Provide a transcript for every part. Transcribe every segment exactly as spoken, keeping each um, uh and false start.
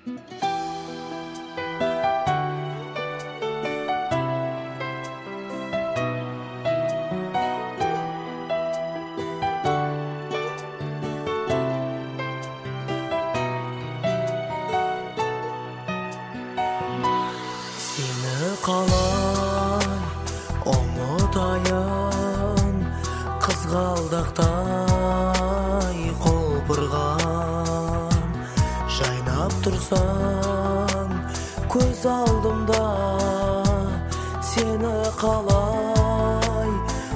Қалай ұмытайын қызғалдақтай құлпырған жайнап тұрсаң көз алдымда сені қалай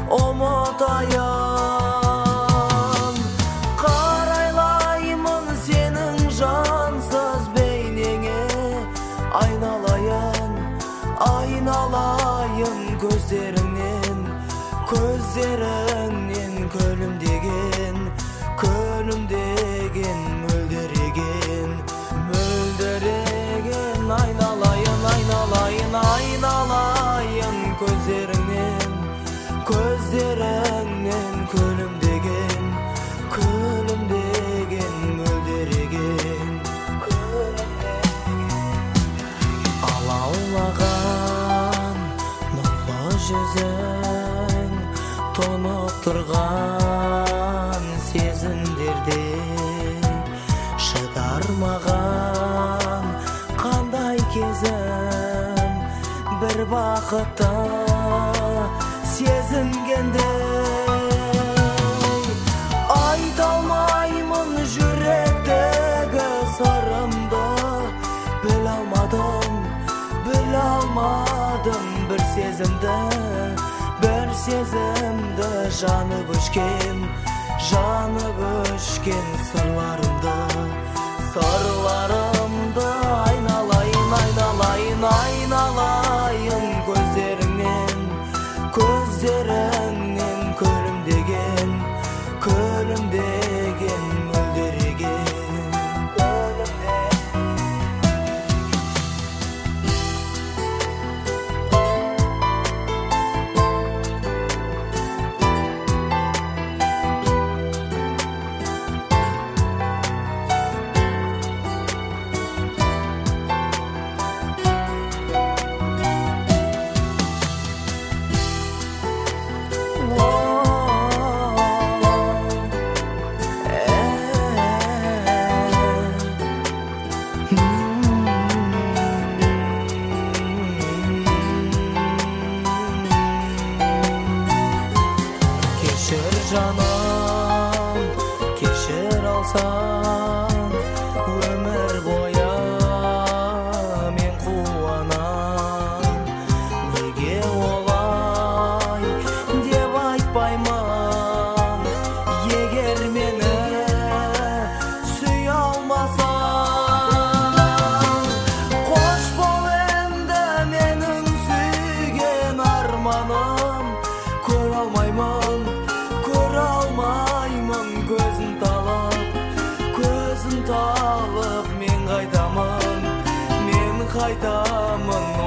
ұмытайын қарайлаймын сенің жансыз бейнеңе айналайын айналайын көздеріңнен көздеріңнен күлімдеген күлімдеген мөлдіреген мөлдіреген айналайын айналайын айналайын көздеріңнен көздеріңнен күлімдеген күлімдеген мөлдіреген алаулаған нұрлы жүзің тоңып тұрған сезімдерде шыдар маған қандай кезім бір бақытты сезінгендей айта алмаймын жүректегі сырымды біле алмадым біле алмадым бір сезімді бір сезімді жанып өшкен жанып өшкен сырларымды сырларымды айналайын айналайын айналайын көздеріңнен көздеріңнен күлімдеген күлімдеген мөлдіреген кешір жаным кешір алсаң өмір бойы мен қуанам неге олай деп айтпаймын егер мені сүйе алмасаң қош бол енді менің сүйген арманым көре алмаймын көре алмаймын көзін талып көзін талып мен қайтамын мен қайтамын